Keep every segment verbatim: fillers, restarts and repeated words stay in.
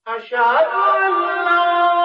أشهد أن لا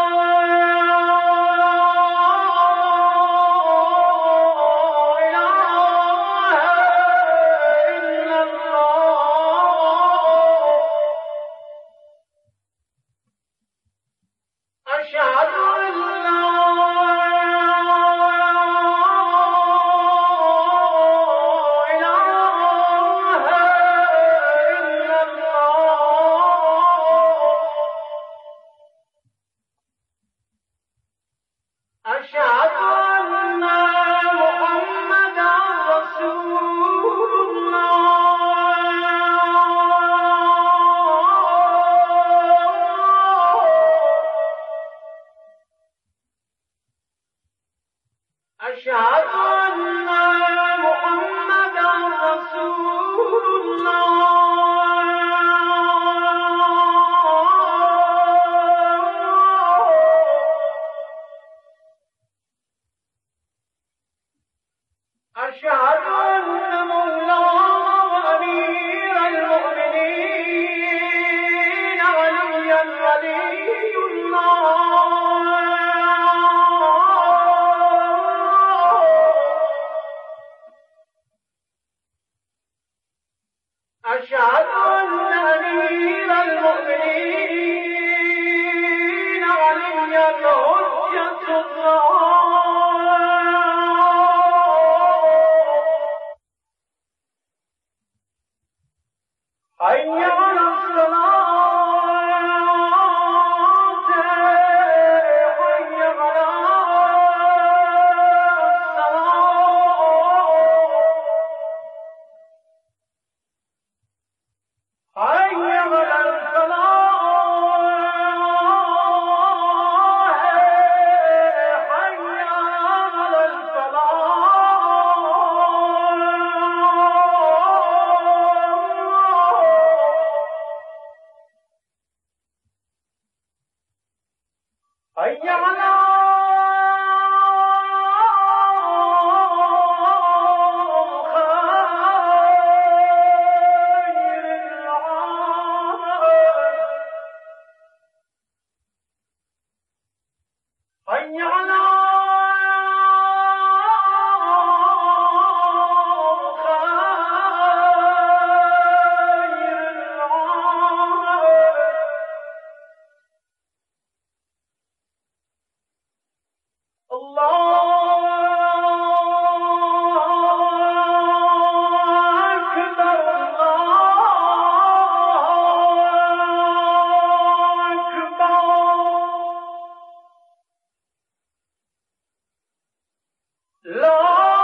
أشهد أن محمدا رسول الله أشهد أن مولانا وأمير المؤمنين عليا ولي الله أشهد أن أمير المؤمنين علي حجة الله حي على الصلاة حي على حي على الفلاح حي على الفلاح حي على حي على خير العالم الله أكبر الله أكبر لا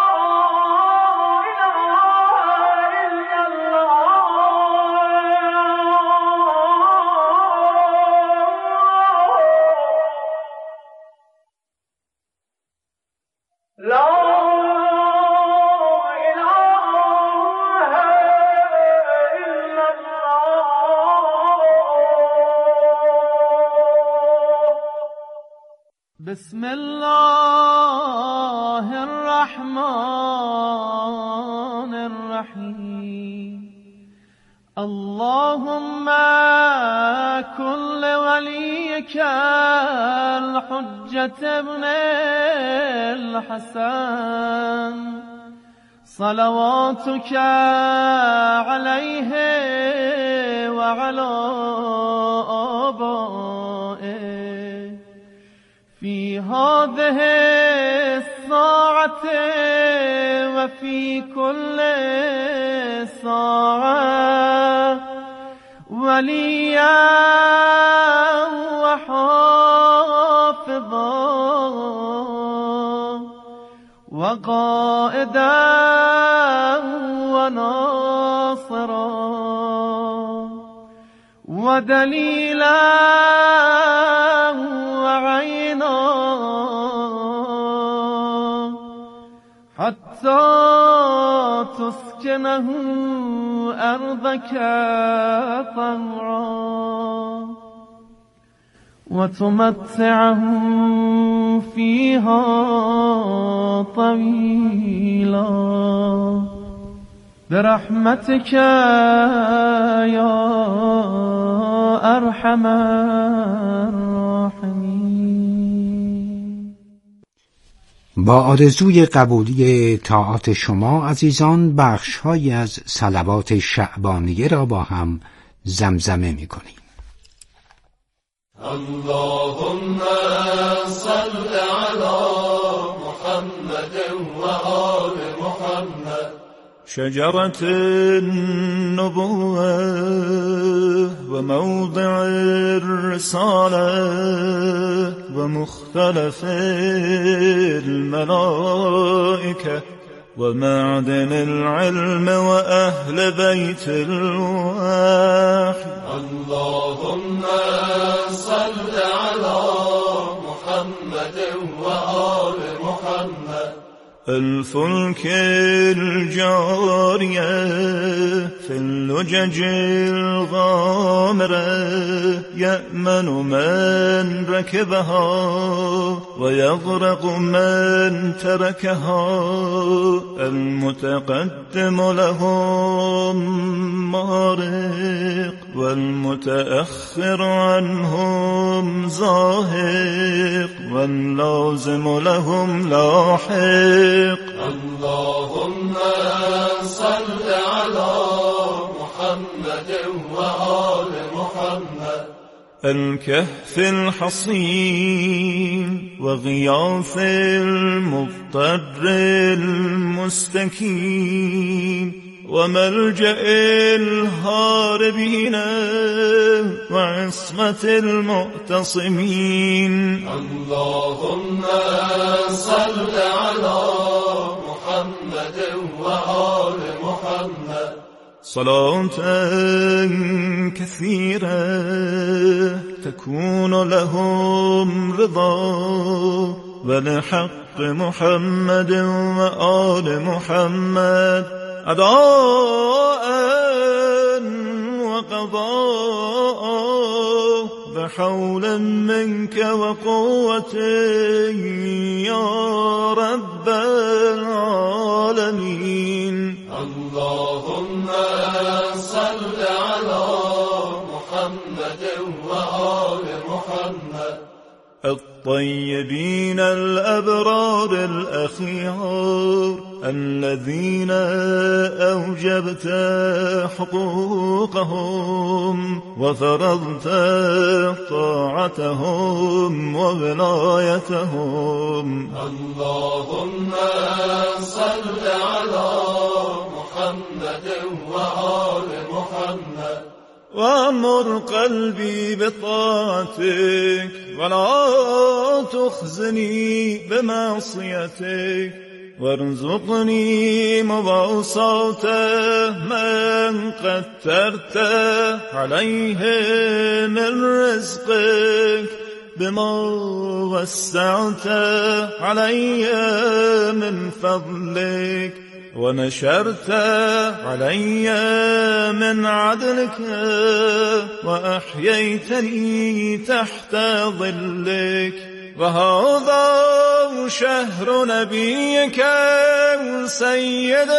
إله إلا الله لا إله إلا الله بسم الله الرحمن الرحيم اللهم كن لوليك الحجة ابن الحسن صلواتك عليه وعلى آبائه في هذه الساعة وفي كل ساعة وليا وحافظا وقائدا وناصرا ودليلا وعينا حتى تسكنه أرضك طوعا وتمتعه فيها طويلا برحمتك يا أرحم الراحمين. با آرزوی قبولی طاعات شما عزیزان، بخش‌هایی از صلوات شعبانیه را با هم زمزمه می‌کنیم. اللهم صل على محمد و آل محمد. شجرة النبوة وموضع الرسالة ومختلف الملائكة ومعدن العلم وأهل بيت الوحي. اللهم صل على محمد وآل محمد. الفلك الجارية في اللجج الغامرة يأمن من ركبها ويغرق من تركها. المتقدم لهم مارق والمتأخر عنهم زاهق واللازم لهم لاحق. اللهم صل على محمد وآل محمد. الكهف الحصين وغياث المضطر المستكين وملجأ الهاربين وعصمة المعتصمين. اللهم صل على محمد وآل محمد. صلاة كثيرة تكون لهم رضا ولحق محمد وآل محمد أداء وقضاء بحول منك وقوة يا رب العالمين. اللهم صل على محمد وآل محمد. الطيبين الأبرار الأخيار الذين أوجبت حقوقهم وفرضت طاعتهم وولايتهم. اللهم صل على محمد وآل محمد. وأمر قلبي بطاعتك ولا تخزني بمعصيتك وارزقني مواصاة من قدرت عليه من رزقك بما وسعت علي من فضلك ونشرت علي من عدلك وأحييتني تحت ظلك. وهذا شهر نبيك سيد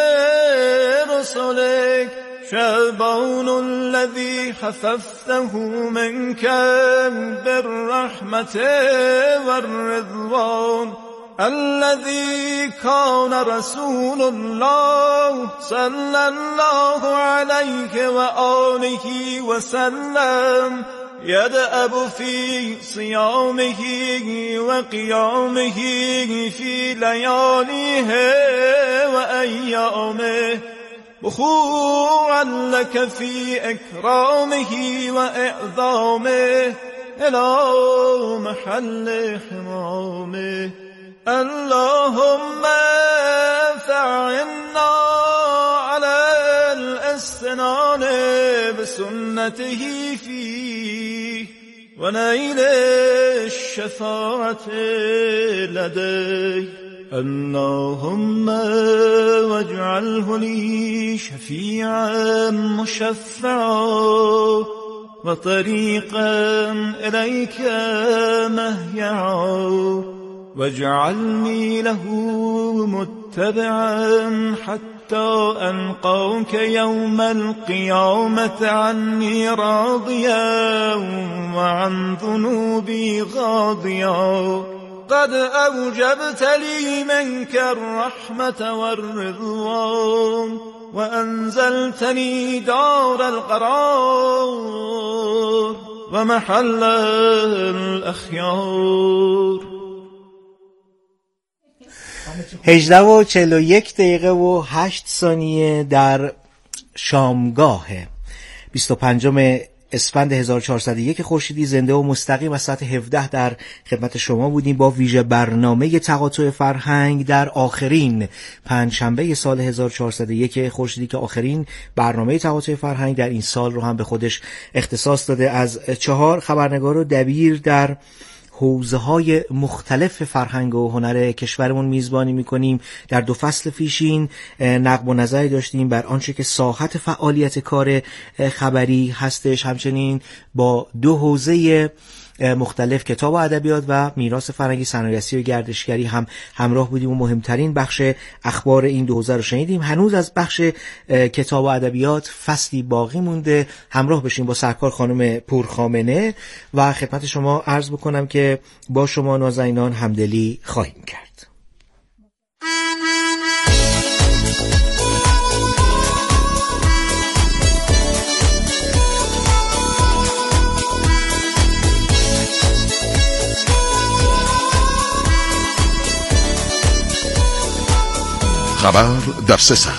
رسلك شعبان الذي حففته منك بالرحمة والرضوان الذي كان رسول الله صلى الله عليه وآله وسلم يدأب في صيامه وقيامه في لياليه وأيامه بخوعا لك في إكرامه وإعظامه إلى محل حمامه. اللهم فعنا على الاستنان بسنته فيه ونيل الشفاعة لديه. اللهم واجعله لي شفيعا مشفعا وطريقا إليك مهيعا واجعلني له متبعا حتى حتى ألقاك يوم القيامة عني راضيا وعن ذنوبي غاضيا قد أوجبت لي منك الرحمة والرضوان وأنزلتني دار القرار ومحل الأخيار. هجده و چهل و یک دقیقه و هشت ثانیه در شامگاه بیست و پنجم اسفند هزار و چهارصد و یک خورشیدی زنده و مستقیم از ساعت هفده در خدمت شما بودیم با ویژه برنامه تقاطع فرهنگ در آخرین پنجشنبه سال هزار و چهارصد و یک خورشیدی که آخرین برنامه تقاطع فرهنگ در این سال رو هم به خودش اختصاص داده. از چهار خبرنگار و دبیر در حوزه‌های مختلف فرهنگ و هنر کشورمون میزبانی میکنیم. در دو فصل پیشین نقد و نظری داشتیم بر آنچه که ساحت فعالیت کار خبری هستش، همچنین با دو حوزه مختلف کتاب و ادبیات و میراث فرهنگی، صنایع‌نویسی و گردشگری هم همراه بودیم و مهمترین بخش اخبار این دو حوزه رو شنیدیم. هنوز از بخش کتاب و ادبیات فصلی باقی مونده. همراه بشیم با سرکار خانم پورخامنه و خدمت شما عرض بکنم که با شما نازنینان همدلی خواهیم کرد. خبر در سه سطر.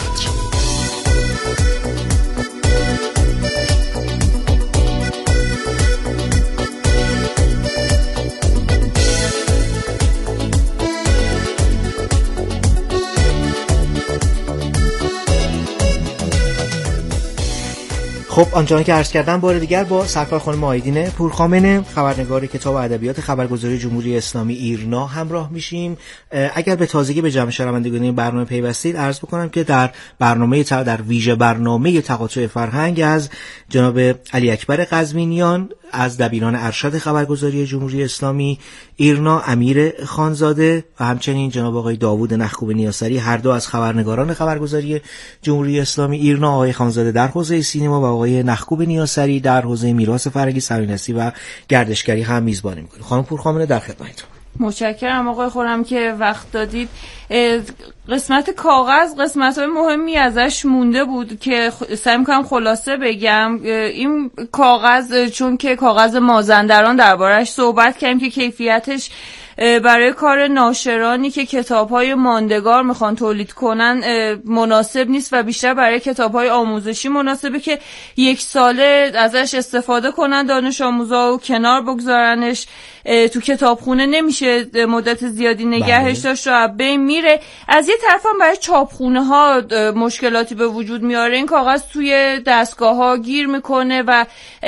خب آنچنان که عرض کردم بار دیگر با سرکار خانم آیدین پورخامنه خبرنگار کتاب و ادبیات خبرگزاری جمهوری اسلامی ایرنا همراه میشیم. اگر به تازگی به جمع شنوندگان این برنامه پیوستید عرض بکنم که در برنامه در ویژه برنامه تقاطع فرهنگ از جناب علی اکبر قزوینیان از دبیران ارشد خبرگزاری جمهوری اسلامی ایرنا، امیر خانزاده و همچنین جناب آقای داوود نخکوب نیاسری، هر دو از خبرنگاران خبرگزاری جمهوری اسلامی ایرنا، آقای خانزاده در حوزه سینما و آقای نخکوب نیاسری در حوزه میراث فرهنگی، صنایع‌نویسی و گردشگری هم میزبانی می‌کنیم. خانم پورخامنه در خدمتتون. متشکرم آقای خورم که وقت دادید. قسمت کاغذ قسمت‌های مهمی ازش مونده بود که سعی می‌کنم خلاصه بگم. این کاغذ چون که کاغذ مازندران دربارش صحبت کردیم که کیفیتش برای کار ناشرانی که کتاب‌های ماندگار میخوان تولید کنن مناسب نیست و بیشتر برای کتاب‌های آموزشی مناسبه که یک ساله ازش استفاده کنن دانش آموزا و کنار بگذارنش. تو کتابخونه نمیشه مدت زیادی نگهش داشت و بین میره. از یه طرف هم برای چاپخونه ها مشکلاتی به وجود میاره. این کاغذ توی دستگاه ها گیر میکنه و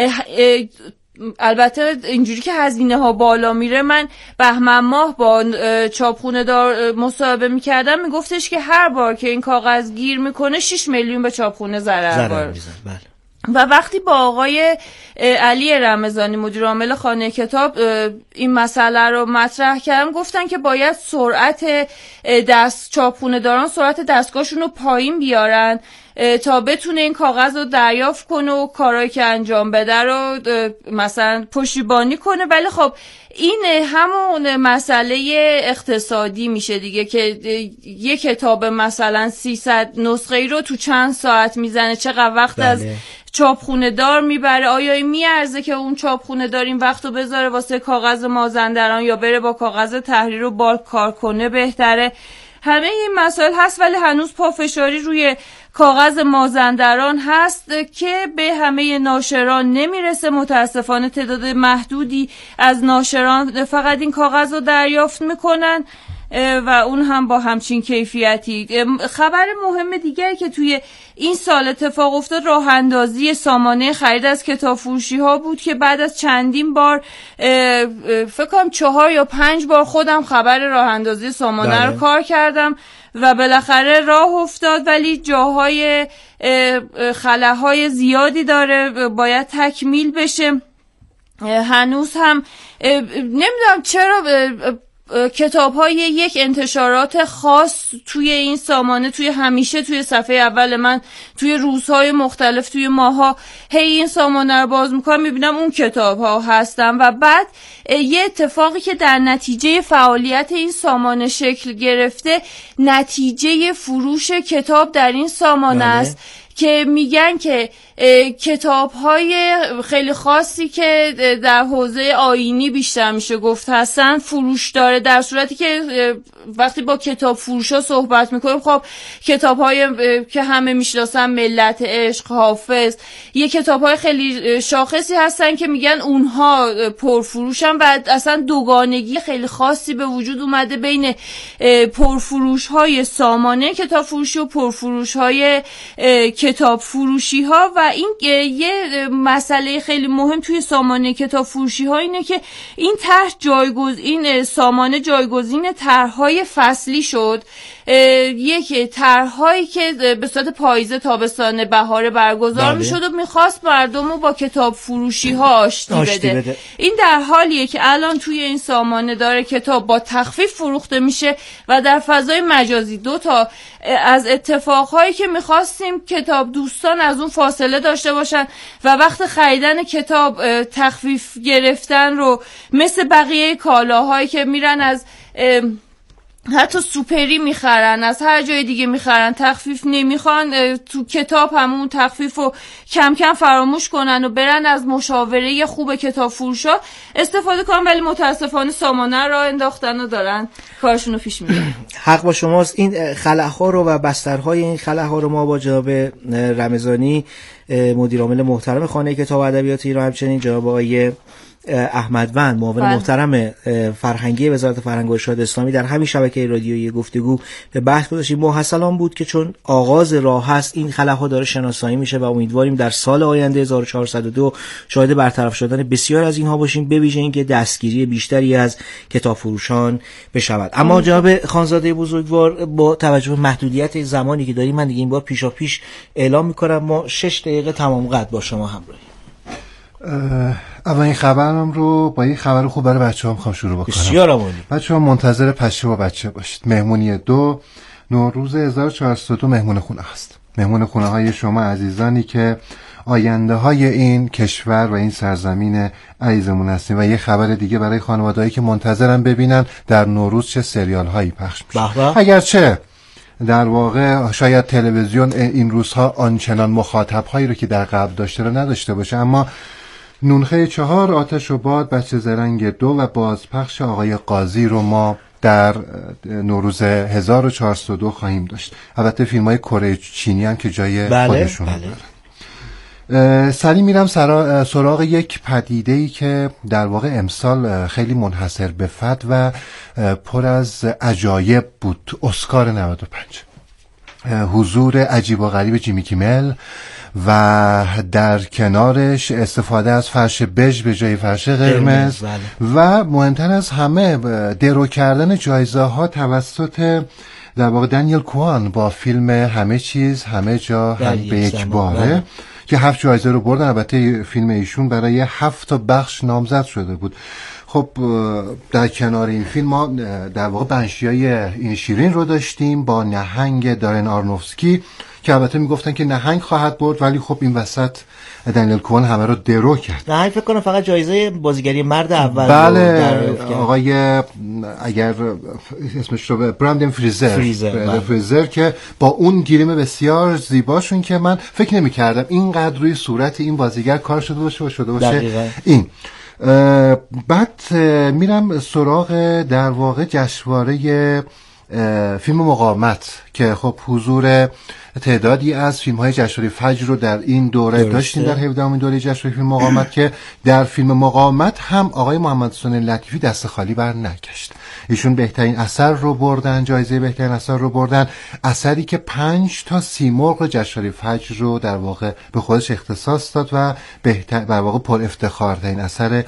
البته اینجوری که هزینه ها بالا میره. من بهمن ماه با چاپخونه دار مصاحبه میکردم، میگفتش که هر بار که این کاغذ گیر میکنه شش میلیون به چاپخونه ضرر وارد. و وقتی با آقای علی رمضانی مدیر عامل خانه کتاب این مسئله رو مطرح کردم، گفتن که باید سرعت دست چاپخونه داران سرعت دستگاهشون رو پایین بیارن تا بتونه این کاغذ رو دریافت کنه و کارهایی که انجام بده رو مثلا پشتیبانی کنه. ولی خب این همون مسئله اقتصادی میشه دیگه که یک کتاب مثلا سیصد نسخه ای رو تو چند ساعت میزنه، چقدر وقت بله. از چاپخونه دار میبره. آیا این میارزه که اون چاپخونه دار این وقت رو بذاره واسه کاغذ مازندران یا بره با کاغذ تحریر و بالک کار کنه بهتره؟ همه این مسائل هست ولی هنوز پافشاری روی کاغذ مازندران هست که به همه ناشران نمیرسه. متاسفانه تعداد محدودی از ناشران فقط این کاغذ رو دریافت میکنن و اون هم با همچین کیفیتی. خبر مهم دیگری که توی این سال اتفاق افتاد راه اندازی سامانه خرید از کتاب فروشی ها بود که بعد از چندین بار فکر کنم چهار یا پنج بار خودم خبر راه اندازی سامانه بله. رو کار کردم و بالاخره راه افتاد، ولی جاهای خلاهای زیادی داره باید تکمیل بشه. هنوز هم نمیدونم چرا کتاب های یک انتشارات خاص توی این سامانه، توی همیشه توی صفحه اول من توی روزهای مختلف توی ماها هی این سامانه رو باز میکنم میبینم اون کتاب ها هستن. و بعد یه اتفاقی که در نتیجه فعالیت این سامانه شکل گرفته نتیجه فروش کتاب در این سامانه است که میگن که کتاب‌های خیلی خاصی که در حوزه آیینی بیشتر میشه گفت هستن فروش داره، در صورتی که وقتی با کتاب فروشا صحبت میکنیم خب کتاب‌های که همه میشناسن ملت عشق، حافظ، یه کتاب‌های خیلی شاخصی هستن که میگن اونها پرفروشن و اصلا دوگانگی خیلی خاصی به وجود اومده بین پرفروش‌های سامانه کتاب فروشی و پرفروش‌های کتاب فروشی ها. و این یه مسئله خیلی مهم توی سامانه کتاب فروشی ها اینه که این طرح جایگزین این سامانه جایگزین طرح‌های فصلی شد. یک طرح‌هایی که به صورت پاییزه، تابستان، بهار برگزار میشد و میخواست مردم رو با کتاب فروشی ها آشتی بده. بده این در حالیه که الان توی این سامانه داره کتاب با تخفیف فروخته میشه و در فضای مجازی دو تا از اتفاقهایی که میخواستیم کتاب دوستان از اون فاصله داشته باشن و وقت خریدن کتاب تخفیف گرفتن رو مثل بقیه کالاهایی که میرن از حتی سوپری میخرن، از هر جای دیگه میخرن، تخفیف نمیخوان، تو کتاب همون تخفیف رو کم کم فراموش کنن و برن از مشاوره خوب کتاب فروشا استفاده کنن، ولی متاسفانه سامانه را انداختن و دارن کارشون رو پیش میبرن. حق با شماست. این خلاها رو و بسترهای این خلاها رو ما با جناب رمضانی مدیر عامل محترم خانه کتاب و ادبیات ایران، همچنین جناب آقای احمدوند معاون محترم فرهنگی وزارت فرهنگ و ارشاد اسلامی در همین شبکه رادیویی گفتگو به بحث گذاشتیم. محصلان بود که چون آغاز راه هست این خلاها داره شناسایی میشه و امیدواریم در سال آینده هزار و چهارصد و دو شاهد برطرف شدن بسیار از اینها باشیم، به ویژه اینکه دستگیری بیشتری از کتاب فروشان بشود. اما جناب خانزاده بزرگوار، با توجه به محدودیت زمانی که داریم من دیگه این بار پیشا پیش اعلام میکنم ما شش دقیقه تمام قد با شما همراهیم. اولین خبرم رو با یک خبر خوب برای بچه‌ها میخوام شروع بکنم. بسیار عالی. بچه‌ها منتظر پشه با بچه باشید. مهمونی دو نوروز هزار و چهارصد و دو مهمون خونه هست. مهمون خونه های شما عزیزانی که آینده های این کشور و این سرزمین عزیزمون هستیم. و یه خبر دیگه برای خانوادهایی که منتظرن ببینن در نوروز چه سریال هایی پخش میشه. اگرچه در واقع شاید تلویزیون این روزها آنچنان مخاطب هایی رو که در قبل داشته رو نداشته باشه، اما نونخه چهار، آتش و باد، بچه زرنگ دو و بازپخش آقای قاضی رو ما در نوروز هزار و چهارصد و دو خواهیم داشت. البته فیلم های کره چینی هم که جای بله، خودشون بله. دارن. سری میرم سراغ یک پدیده‌ای که در واقع امسال خیلی منحصر به فرد و پر از عجایب بود. اسکار نود و پنج، حضور عجیب و غریب جیمی کیمل و در کنارش استفاده از فرش بژ به جای فرش قرمز و مهمتر از همه درو کردن جایزه ها توسط در واقع دنیل کوان با فیلم همه چیز همه جا هم به یک باره که هفت جایزه رو بردن. البته فیلم ایشون برای هفت تا بخش نامزد شده بود. خب در کنار این فیلم ما در واقع بنشیای این شیرین رو داشتیم با نهنگ دارن آرنوفسکی که البته میگفتن که نهنگ خواهد برد، ولی خب این وسط دنیل کوان همه رو درو کرد. نهنگ فکر کنم فقط جایزه بازیگری مرد اول بله آقای اگر اسمش رو برندن فریزر فریزر, بله. فریزر که با اون گریم بسیار زیباشون که من فکر نمی کردم اینقدر روی صورت این بازیگر کار شده باشه و شده باشه دقیقا. این بعد میرم سراغ در واقع جشنواره فیلم مقاومت که خب حضور تعدادی از فیلم های جشنواره فجر رو در این دوره درسته. داشتیم در هفدهمین دوره جشنواره فیلم مقاومت که در فیلم مقاومت هم آقای محمد حسین لطیفی دست خالی بر نگشت. ایشون بهترین اثر رو بردن، جایزه بهترین اثر رو بردن، اثری که پنج تا سیمرغ جشنواره فجر رو در واقع به خودش اختصاص داد و بهتر در واقع پر افتخار ترین اثر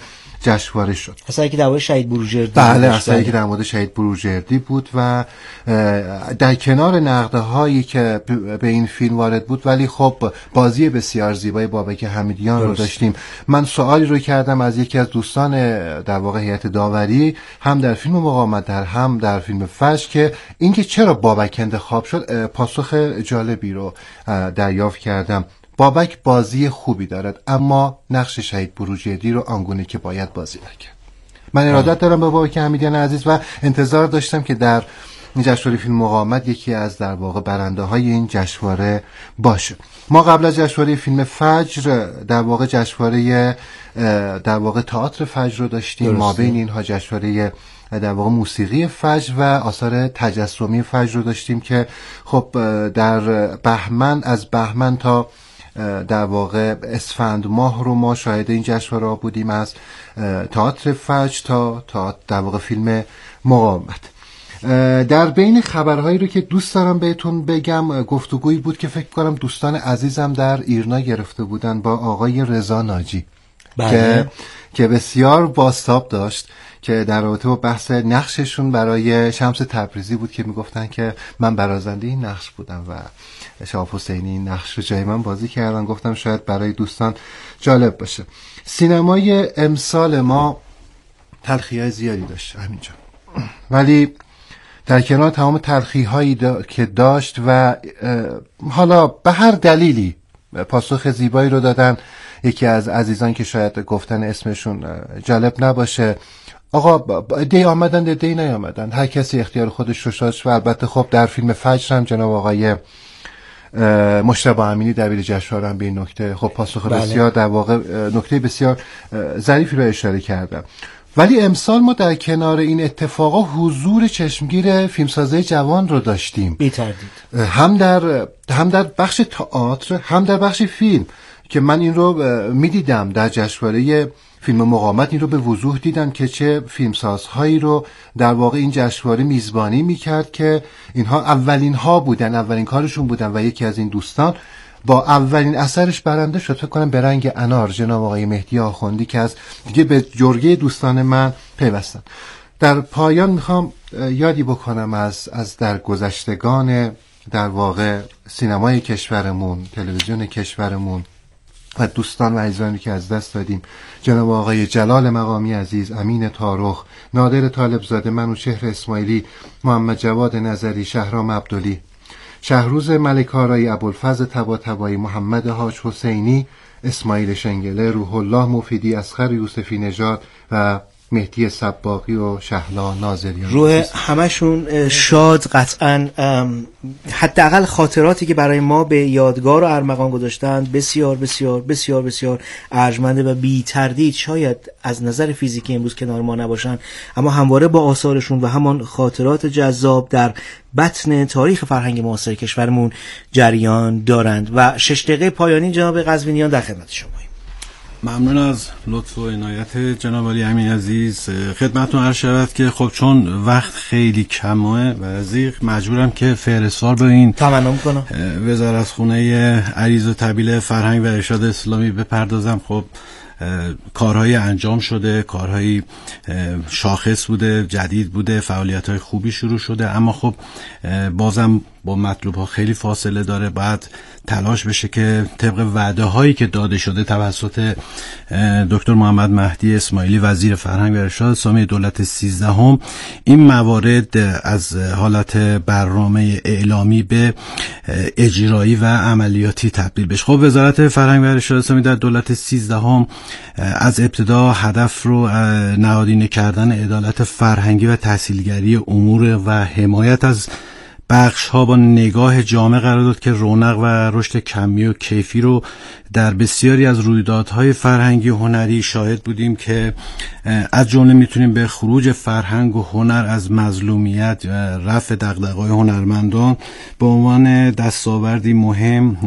جشنواره شد. اصلا که در مورد شهید بروجردی بله اصلا که در مورد شهید بروجردی بود و در کنار نقدهایی که به این فیلم وارد بود، ولی خب بازی بسیار زیبای بابک حمیدیان رو داشتیم. من سوالی رو کردم از یکی از دوستان در واقع هیئت داوری، هم در فیلم مقاومت در هم در فیلم فجر، که اینکه چرا بابک انتخاب شد، پاسخ جالبی رو دریافت کردم. بابک بازی خوبی دارد اما نقش شهید بروجردی رو آنگونه که باید بازی نکرد. من ارادت دارم به بابک حمیدیان عزیز و انتظار داشتم که در جشنواره فیلم مقاومت یکی از در واقع برنده های این جشنواره باشه. ما قبل از جشنواره فیلم فجر در واقع جشنواره در واقع تئاتر فجر رو داشتیم. ما بین اینها جشنواره در واقع موسیقی فجر و آثار تجسمی فجر رو داشتیم که خب در بهمن، از بهمن تا در واقع اسفند ماه رو ما شاهد این جشنواره بودیم، از تئاتر فجر تا تا در واقع فیلم مقاومت. در بین خبرهایی رو که دوست دارم بهتون بگم، گفتگویی بود که فکر کنم دوستان عزیزم در ایرنا گرفته بودن با آقای رضا ناجی که که بسیار بازتاب داشت، که در رابطه با بحث نقششون برای شمس تبریزی بود که میگفتن که من برازنده این نقش بودم و شهاب حسینی این نقش رو جای من بازی کردن. گفتم شاید برای دوستان جالب باشه. سینمای امسال ما تلخی‌های زیادی داشت همینجا، ولی در کنار تمام تلخی‌هایی دا که داشت و حالا به هر دلیلی پاسخ زیبایی رو دادن. یکی از عزیزان که شاید گفتن اسمشون جالب نباشه، آقا دی آمدن دی نیامدن، هر کسی اختیار خودش رو داشت. و البته خب در فیلم فجر هم جناب آقای مجتبی امینی دبیر جشنواره هم به این نکته خب پاسخ بله. بسیار در واقع نکته بسیار ظریفی رو اشاره کردم. ولی امسال ما در کنار این اتفاقا حضور چشمگیر فیلمسازای جوان رو داشتیم، بی تردید، هم در هم در بخش تئاتر هم در بخش فیلم، که من این رو میدیدم در جشنواره فیلم مقاومت، این رو به وضوح دیدم که چه فیلمسازهایی رو در واقع این جشنواره میزبانی میکرد که اینها اولین ها بودن، اولین کارشون بودن. و یکی از این دوستان با اولین اثرش برنده شد، فکر کنم به رنگ انار، جناب آقای مهدی آخوندی که از دیگه به جرگه دوستان من پیوستن. در پایان میخوام یادی بکنم از از در گذشتگان در واقع سینمای کشورمون، تلویزیون کشورمون و دوستان و عزیزانی که از دست دادیم. جناب آقای جلال مقامی عزیز، امین طارخ، نادر طالبزاده، منوچهر اسماعیلی، محمد جواد نظری، شهرام عبدلی، شهروز ملک‌آرایی، ابوالفضل طباطبایی، محمد حاج حسینی، اسماعیل شنگله، روح الله مفیدی، اصغر یوسفی نژاد و مهدی سباقی و شهلا ناظریان. روح همشون شاد، قطعا حداقل خاطراتی که برای ما به یادگار و ارمغان گذاشتن بسیار بسیار بسیار بسیار ارجمنده و بی تردید شاید از نظر فیزیکی امروز کنار ما نباشن، اما همواره با آثارشون و همان خاطرات جذاب در بطن تاریخ فرهنگ معاصر کشورمون جریان دارند. و شش دقیقه پایانی جناب قزوینیان در خدمت شما. ممنون از لطف و عنایت جناب علی امین عزیز. خدمتتون عرض شود که خب چون وقت خیلی کمه و ازیق مجبورم که فهرستوار به این تمام کنم وزارتخونه عریض و طویل فرهنگ و ارشاد اسلامی بپردازم. خب کارهای انجام شده، کارهای شاخص بوده، جدید بوده، فعالیت‌های خوبی شروع شده، اما خب بازم با مطلوب ها خیلی فاصله داره. بعد تلاش بشه که طبق وعده هایی که داده شده توسط دکتر محمد مهدی اسماعیلی وزیر فرهنگ و ارشاد اسلامی دولت سیزدهم این موارد از حالت برنامه اعلامی به اجرایی و عملیاتی تبدیل بشه. خب وزارت فرهنگ و ارشاد اسلامی در دولت سیزدهم از ابتدا هدف رو نهادینه کردن عدالت فرهنگی و تحصیلگری امور و حمایت از بخش ها با نگاه جامع قرار داد که رونق و رشد کمی و کیفی رو در بسیاری از رویدادهای فرهنگی و هنری شاهد بودیم که از جمله میتونیم به خروج فرهنگ و هنر از مظلومیت و رفع دغدغه‌های هنرمندان به عنوان دستاوردی مهم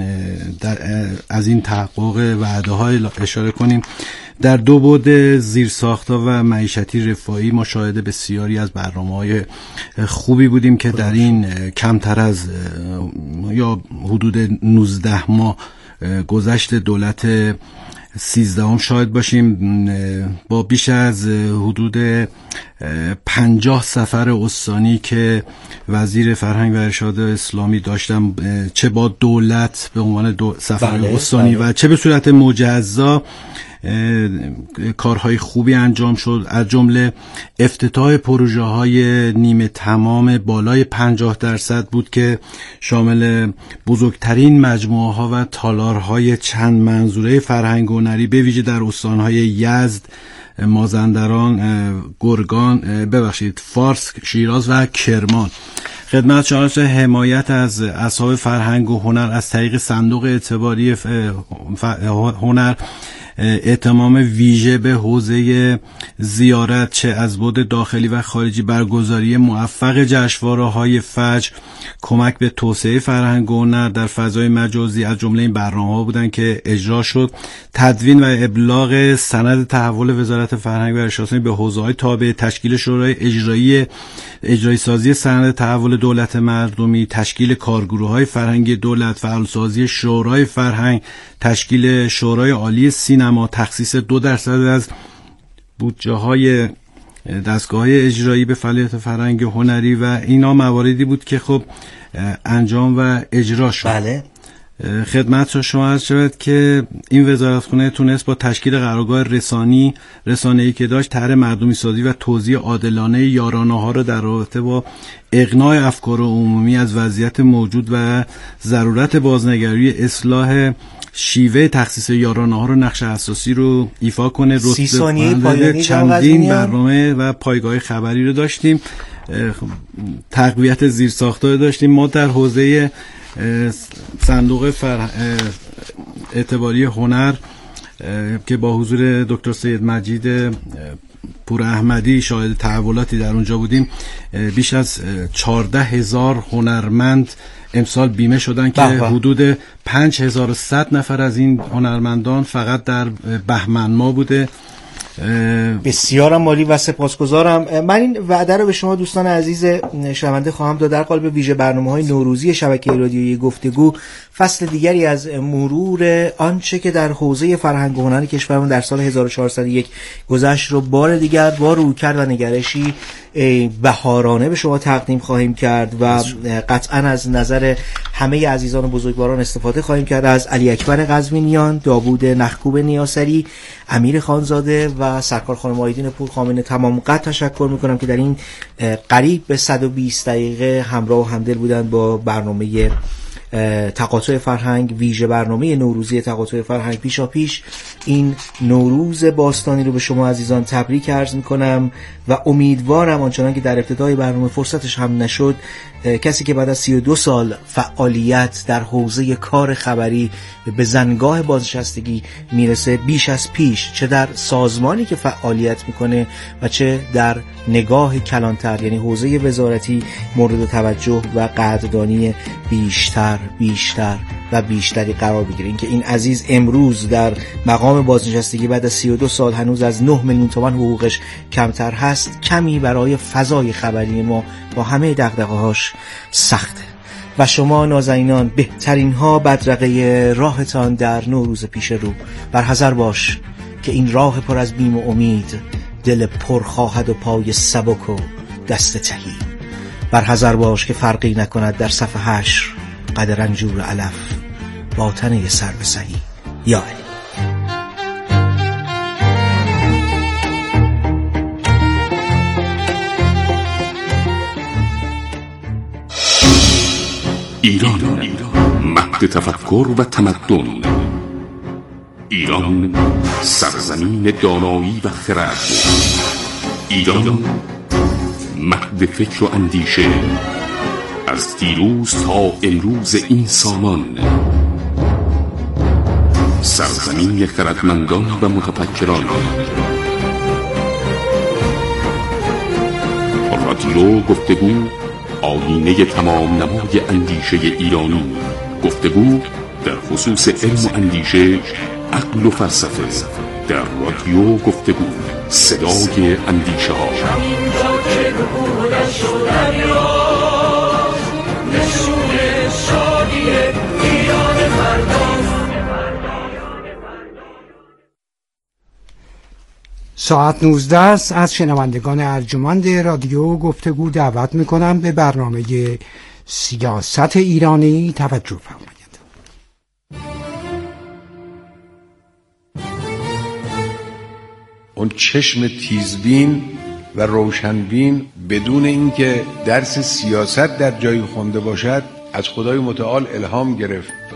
از این تحقق وعده‌های اشاره کنیم. در دو بعد زیرساخت‌ها و معیشتی رفاهی ما شاهد بسیاری از برنامه‌های خوبی بودیم که در این کمتر از یا حدود نوزده ماه گذشت دولت سیزدهم شاهد باشیم با بیش از حدود پنجاه سفر استانی که وزیر فرهنگ و ارشاد اسلامی داشتم، چه با دولت به عنوان دو سفر بله، استانی بله. و چه به صورت مجزا کارهای خوبی انجام شد، از جمله افتتاح پروژه های نیمه تمام بالای پنجاه درصد بود که شامل بزرگترین مجموعه ها و تالارهای چند منظوره فرهنگ و هنری به ویژه در استانهای یزد، مازندران، گرگان، ببخشید فارس، شیراز و کرمان. خدمت شما حمایت از اصحاب فرهنگ و هنر از طریق صندوق اعتباری هنر، اهتمام ویژه به حوزه زیارت چه از بعد داخلی و خارجی، برگزاری موفق جشنواره‌های فجر، کمک به توسعه فرهنگ و هنر در فضای مجازی از جمله این برنامه‌ها بودند که اجرا شد. تدوین و ابلاغ سند تحول وزارت فرهنگ و ارشاد به حوزه‌های تابع، تشکیل شورای اجرایی اجرایی سازی سند تحول دولت مردمی، تشکیل کارگروه‌های فرهنگی دولت، فعالسازی شورای فرهنگ، تشکیل شورای عالی سینما، تخصیص دو درصد از بودجه‌های دستگاه‌های اجرایی به فعالیت فرهنگ هنری و اینا مواردی بود که خب انجام و اجرا شد. بله. خدمت شما عرض شود که این وزارتخونه تونست با تشکیل قرارگاه رسانی رسانه‌ای که داشت طرح مردمی سازی و توزیع عادلانه یارانه‌ها را در رابطه با اقناع افکار عمومی از وضعیت موجود و ضرورت بازنگری اصلاح شیوه تخصیص یارانه‌ها رو نقش اساسی رو ایفا کنه. سی ثانیه پایانی چندین برنامه و پایگاه خبری رو داشتیم، تقویت زیرساخت‌ها داشتیم. ما در حوزه صندوق فرح... اعتباری هنر که با حضور دکتر سید مجید پور احمدی شاهد تحولاتی در اونجا بودیم، بیش از چهارده هزار هنرمند امسال بیمه شدن که حدود پنج هزار و صد نفر از این هنرمندان فقط در بهمن ماه بوده. بسیارم مالی و سپاسگزارم. من این وعده رو به شما دوستان عزیز شنونده خواهم داد در قالب ویژه برنامه‌های نوروزی شبکه رادیویی گفتگو، فصل دیگری از مرور آنچه که در حوزه فرهنگ و هنر کشورمون در سال هزار و چهارصد و یک گذشت رو بار دیگر با رویکرد و نگرشی بهارانه به شما تقدیم خواهیم کرد و قطعا از نظر همه عزیزان و بزرگواران استفاده خواهیم کرد. از علی اکبر قزوینیان، داوود نخکوب نیاسری، امیر خانزاده و سرکار خانم آیدین پورخامنه تمام قد تشکر میکنم که در این قریب به صد و بیست دقیقه همراه و همدل بودند با برنامه تقاطع فرهنگ، ویژه برنامه نوروزی تقاطع فرهنگ. پیشا پیش این نوروز باستانی رو به شما عزیزان تبریک عرض میکنم و امیدوارم آنچنان که در ابتدای برنامه فرصتش هم نشد، کسی که بعد از سی و دو سال فعالیت در حوزه کار خبری به زنگاه بازنشستگی میرسه، بیش از پیش چه در سازمانی که فعالیت میکنه و چه در نگاه کلانتر یعنی حوزه وزارتی مورد توجه و قدردانی بیشتر بیشتر و بیشتری قرار بگیره. اینکه این عزیز امروز در مقام بازنشستگی بعد از سی و دو سال هنوز از نه میلیون تومان حقوقش کمتر هست، کمی برای فضای خبری ما با همه دغدغه‌هاش سخته. و شما نازنینان بهترین ها بدرقه راهتان در نوروز پیش رو، بر حذر باش که این راه پر از بیم و امید دل پر خواهد و پای سبک و دست تهی. بر حذر باش که فرقی نکند در صف حشر قد رنجور علف با تنه سر به سهی. یا علی. ایران، مهد تفکر و تمدن. ایران، سرزمین دانایی و خرد. ایران، مهد فکر و اندیشه از دیروز تا امروز این سامان. سرزمین خردمندان و متفکران. رادیو گفتگو، آینه تمام نمای اندیشه ایرانی. گفتگو در خصوص علم و اندیشه، عقل و فلسفه. در رادیو گفتگو، صدای اندیشه ها. ساعت نوزده است. از شنوندگان ارجمند رادیو گفتگو دعوت میکنم به برنامه سیاست ایرانی توجه فرمایید. اون چشم تیزبین و روشنبین بدون اینکه درس سیاست در جایی خونده باشد از خدای متعال الهام گرفت